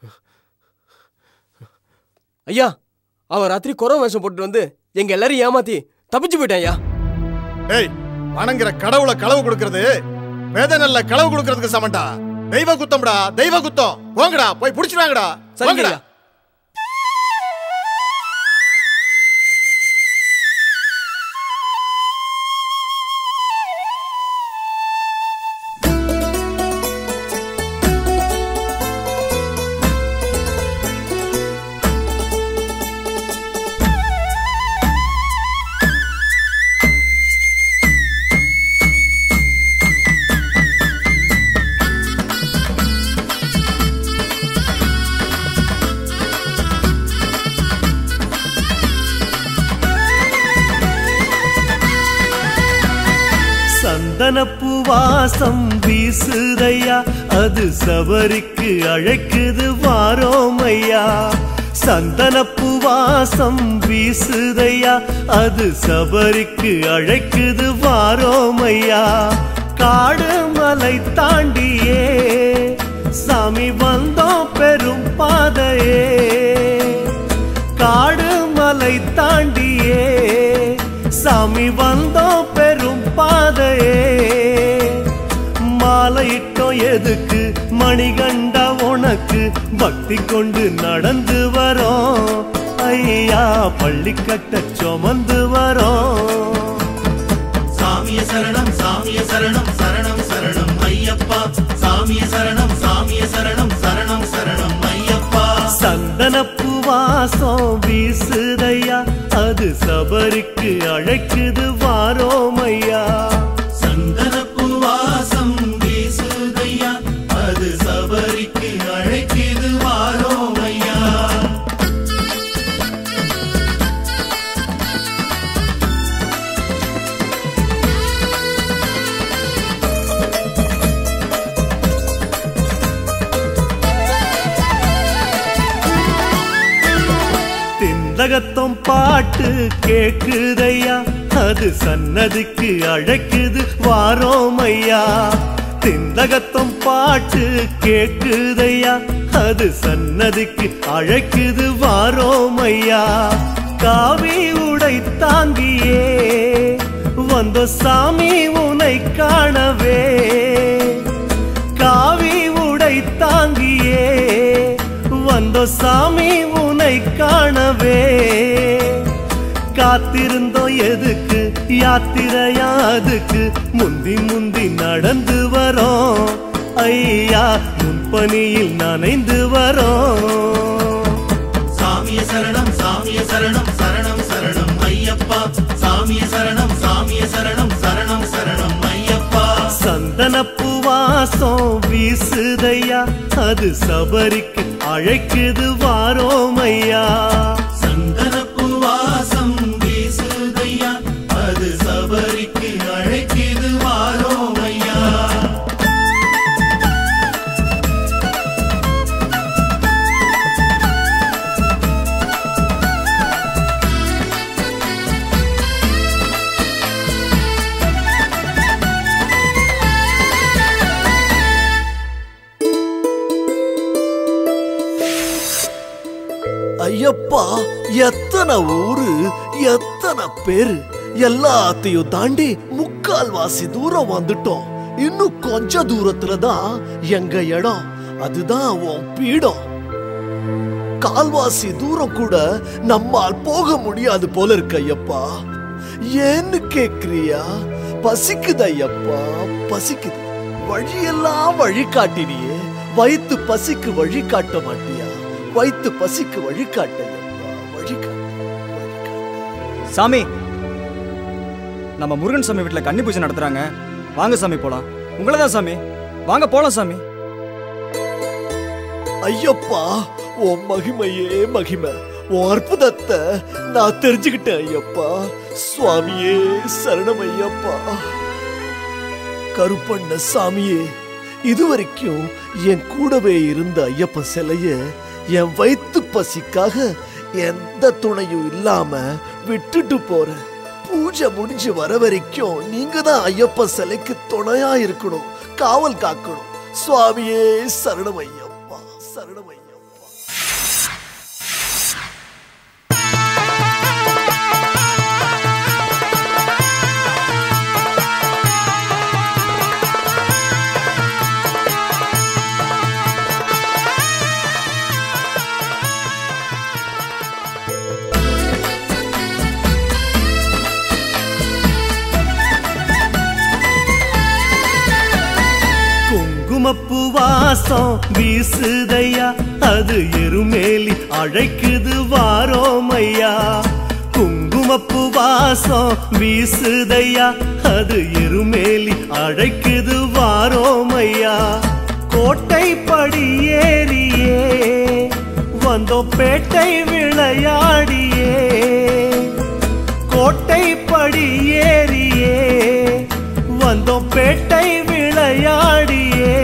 ஐயா, அவன் ராத்திரி குறை வேஷம் போட்டு வந்து எங்க எல்லாரும் ஏமாத்தி தப்பிச்சு போயிட்டான் ஐயா. ஏய், வணங்குற கடவுளை களவு கொடுக்கறது வேதனல்ல களவு கொடுக்கறதுக்கு சமண்டா. தெய்வ குத்தம்டா, தெய்வ குத்தம். போங்கடா, போய் புடிச்சுறாங்கடா. சரிங்கடா. சந்தனப்பூ வாசம் வீசுதையா, அது சபரிக்கு அழைக்குது வாரோமையா. சந்தனப்பூ வாசம் வீசுதையா, அது சபரிக்கு அழைக்குது வாரோமையா. காடு மலை தாண்டியே சாமி வந்தோம் பெரும் பாதையே. காடு மலை தாண்டியே சாமி வந்தோம் பெரும் பாதையே. மாலையிட்டோம் எதுக்கு மணிகண்டா உனக்கு, பக்தி கொண்டு நடந்து வரோம் ஐயா. பள்ளி கட்ட சுமந்து வரோம். சாமிய சரணம் சாமிய சரணம் சரணம் சரணம் ஐயப்பா. சாமிய சரணம் சாமிய சரணம் சரணம் சரணம் ஐயப்பா. சந்தனப்பூ வாசம் வீசுதையா, அது சபரிக்கு அழைக்குது வாரோமையா. சந்தனப்பூ வாசம் வீசுதையா, அது சபரிக்கு அழைக்குது வாரோமையா. திந்தகத்தம் பாட்டு கேக்குதையா, அது சன்னதிக்கு அழைக்குது வாரோமையா. திந்தகத்தம் பாட்டு கேக்குதையா, அது சன்னதிக்கு அழைக்குது வாரோமையா. காவி உடை தாங்கியே வந்த சாமி உனை காணவே. காவி உடை தாங்கியே வந்த சாமி உனை காணவே. காத்திருந்தோம் எதுக்கு யாத்திரையா, அதுக்கு முந்தி முந்தி நடந்து வரோம் ஐயா. முன்பணியில் நனைந்து வரோம். சாமிய சரணம் சாமிய சரணம் சரணம் சரணம் ஐயப்பா. சாமிய சரணம் சாமிய சரணம் சரணம் சரணம் ஐயப்பா. சந்தனப்பூ வாசம் வீசுதையா, அது சபரிக்கு அழைக்குது வாரோமையா. சந்தனப்பூ வாசம் வீசுதையா, அது சபரிக்கு அழைக்குது வாரோமையா. ஐயப்பா, எத்தனை ஊரு எத்தனை பேரு, எல்லாத்தையும் தாண்டி முக்கால்வாசி தூரம் வந்துட்டோம். இன்னும் கொஞ்ச தூரத்துல தான் எங்க இடம், அதுதான் உன் பீடம். கால்வாசி தூரம் கூட நம்மால் போக முடியாது போல இருக்கு ஐயப்பா. ஏன்னு கேக்குறியா? பசிக்குது ஐயப்பா, பசிக்குது. வழியெல்லாம் வழி காட்டினியே, வயிற்று பசிக்கு வழி காட்ட மாட்டியா? வயிற்று பசிக்கு வழி காட்ட சாமி. நம்ம முருகன் சாமி வீட்டுல கன்னி பூஜை நடத்துறாங்க, வாங்க சாமி போலாம். உங்களதான் சாமி, வாங்க போலாம் சாமி. ஐயப்பா, உன் மகிமையே மகிமை, உன் அற்புதத்தை நான் தெரிஞ்சுக்கிட்டேன் ஐயப்பா. சுவாமியே சரணம் ஐயப்பா. கருப்பண்ண சாமியே, இதுவரைக்கும் என் கூடவே இருந்த ஐயப்ப சிலைய என் வயிற்று பசிக்காக எந்த துணையும் இல்லாம விட்டுட்டு போறேன். பூஜை முடிஞ்சு வர வரைக்கும் நீங்க தான் ஐயப்ப சிலைக்கு துணையா இருக்கணும், காவல் காக்கணும். சுவாமியே சரணம் ஐயப்பா, சரணம் ஐயப்பா. குங்குமப்பூ வாசம் வீசுதையா அது எருமேலி அழைக்குது வாரோமையா குங்குமப்பூ வாசம் வீசுதையா அது எருமேலி அழைக்குது வாரோமையா கோட்டை படி ஏறியே வந்தோம் பேட்டை விளையாடியே கோட்டை படி ஏறியே வந்தோம் பேட்டை விளையாடியே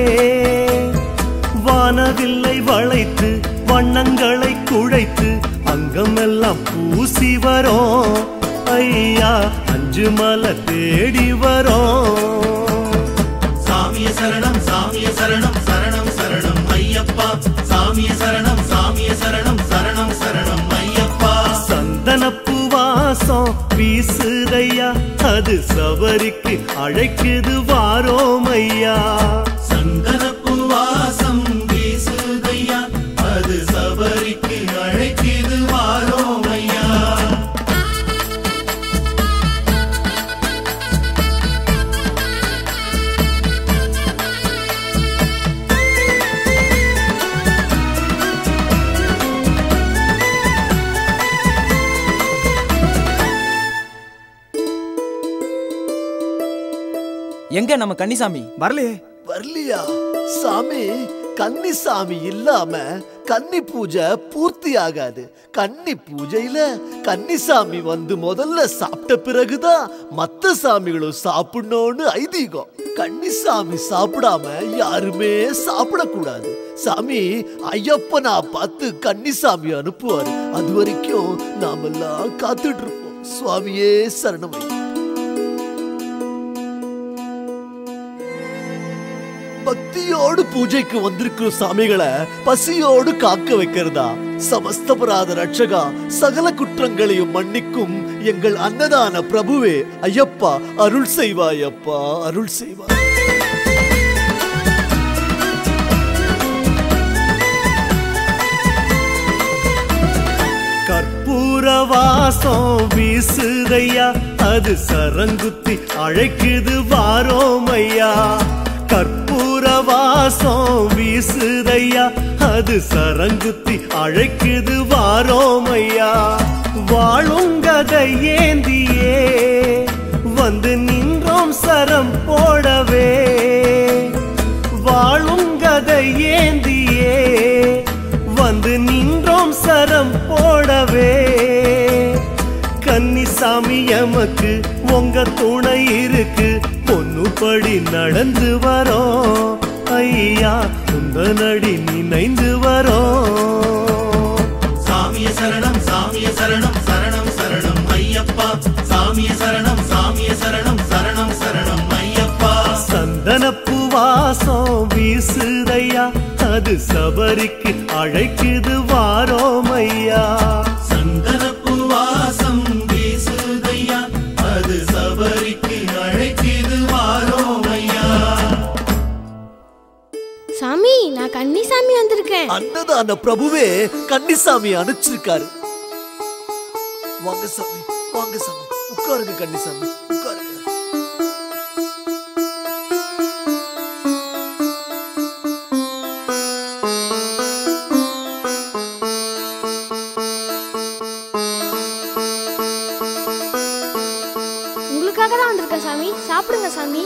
வானவில்லை வளைத்து வண்ணங்களை குழைத்து அங்கமெல்லாம் பூசி வரோம் ஐயா அஞ்சு மலை தேடி வரோம் சாமிய சரணம் சரணம் சரணம் ஐயப்பா சாமிய சரணம் சரணம் சரணம் ஐயப்பா சந்தனப்பூ வாசம் வீசுதையா அது சபரிக்கு அழைக்குது வாரோமையா சந்தனப்பூ வாசம் வீசுதையா அது சபரிக்கு அழைக்குது வாரோமையா எங்க நம்ம கன்னிசாமி வரலையே. வரலையா சாமி? கன்னிசாமி இல்லாம கன்னி பூஜை பூர்த்தி ஆகாது. கன்னி பூஜையில கன்னிசாமி வந்து முதல்ல சாப்பிட்ட பிறகுதான் மத்த சாமிகளும் சாப்பிடணும்னு ஐதீகம். கன்னிசாமி சாப்பிடாம யாருமே சாப்பிடக்கூடாது. சாமி ஐயப்பனா பார்த்து கன்னிசாமி அனுப்புவாரு. அது வரைக்கும் நாமெல்லாம் காத்துட்டு இருப்போம். சுவாமியே சரணமை. பக்தியோடு பூஜைக்கு வந்திருக்கிற சாமிகளை பசியோடு காக்க வைக்கிறதா? சமஸ்தபராத ரட்சகா, சகல குற்றங்களையும் மன்னிக்கும் எங்கள் அன்னதான பிரபுவே ஐயப்பா, அருள் செய்வாயப்பா, அருள் செய்வாய். கற்பூர வாசம் வீசுதையா அது சரங்குத்தி அழைக்குது வாரோமையா கற்பூர வாசம் வீசுதையா அது சரங்குத்தி அழைக்குது வாரோமையா வாழுங்கதை ஏந்தியே வந்து நின்றோம் சரம் போடவே வாழுங்கதை ஏந்தியே வந்து நின்றோம் சரம் போடவே கன்னிசாமி எமக்கு உங்க துணை இருக்கு பொன்னுபடி நடந்து வரோம் ஐயா உந்த நடி நினைந்து வரோம் சாமிய சரணம் சரணம் ஐயப்பா சாமிய சரணம் சரணம் ஐயப்பா சந்தனப்பூ வாசம் வீசுதையா அது சபரிக்கு அழைக்குது வாரோமையா சந்தனப்பூ வாசம் வீசுதையா அது சபரிக்கு அழைக்குது வாரோமையா சாமி நான் கன்னிசாமி வந்திருக்கேன். அன்னதான பிரபுவே கன்னிசாமி அனுப்பிச்சிருக்காரு. வாங்க சாமி, வாங்க சாமி, உட்காருங்க கன்னிசாமி, உட்காருங்க. உங்களுக்காக தான் வந்திருக்கேன் சாமி, சாப்பிடுங்க சாமி.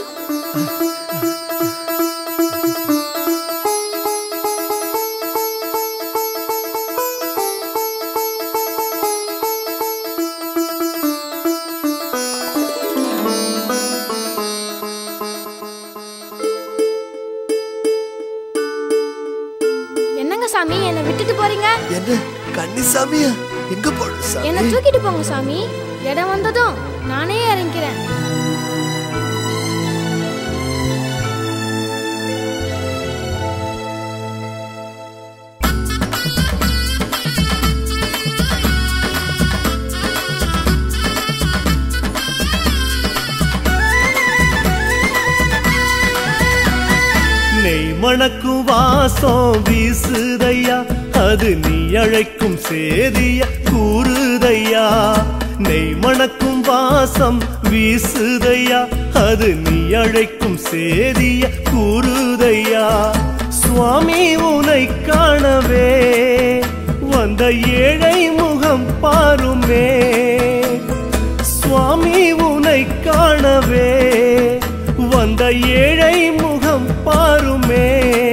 என்னங்க சாமி என்னை விட்டுட்டு போறீங்க? என்ன கன்னிசாமியா? எங்க போற சாமி? என்னை தூக்கிட்டு போங்க சாமி. இடம் வந்ததும் நானே இறங்கிறேன். நெய் மணக்கும் வாசம் வீசுதையா அது நீ அழைக்கும் சேதிய கூறுதையா நெய் மணக்கும் வாசம் வீசுதையா அது நீ அழைக்கும் சேதிய கூறுதையா சுவாமி உனை காணவே வந்த ஏழை முகம் பாருமே சுவாமி உனை காணவே வந்த ஏழை முகம் பாருமே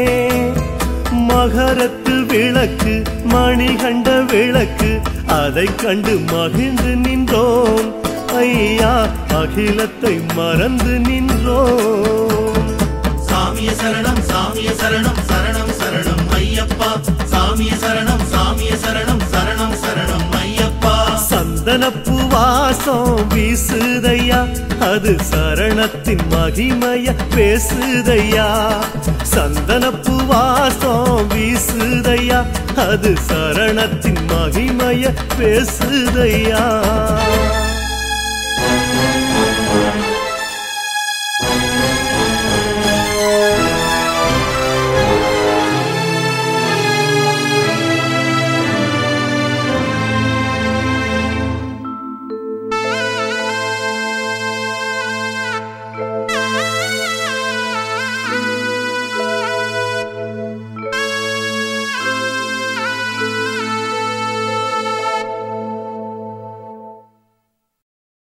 மகரத்து விளக்கு மணிகண்ட விளக்கு அதை கண்டு மகிழ்ந்து நின்றோம் ஐயா அகிலத்தை மறந்து நின்றோம் சாமிய சரணம் சரணம் சரணம் ஐயப்பா சாமிய சரணம் சரணம் சரணம் ஐயப்பா சந்தனப்பு வாசம் வீசுதையா அது சரணத்தின் மகிமைய பேசுதையா சந்தனப்பு வாசம் வீசுதையா அது சரணத்தின் மகிமைய பேசுதையா